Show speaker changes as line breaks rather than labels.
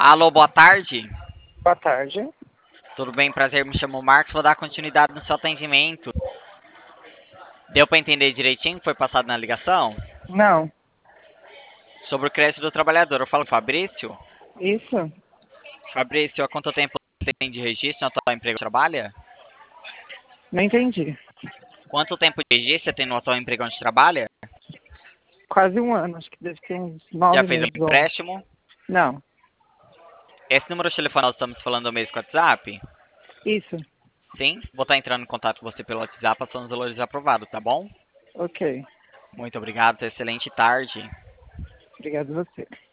Alô, boa tarde.
Boa tarde.
Tudo bem? Prazer, me chamo Marcos. Vou dar continuidade no seu atendimento. Deu para entender direitinho o que foi passado na ligação?
Não,
Sobre o crédito do trabalhador. Eu falo com o Fabrício.
isso?
Fabrício, há quanto tempo você tem de registro no atual emprego que trabalha?
Não entendi.
Quanto tempo de registro você tem no atual emprego onde trabalha?
Quase um ano, acho que deve ter uns
Já
9
fez um
meses.
empréstimo?
Não,
Esse número de telefone nós estamos falando mesmo com o WhatsApp?
isso.
Sim, vou estar entrando em contato com você pelo WhatsApp, passando os valores aprovados, tá bom?
Ok.
Muito obrigado, excelente tarde.
Obrigado a você.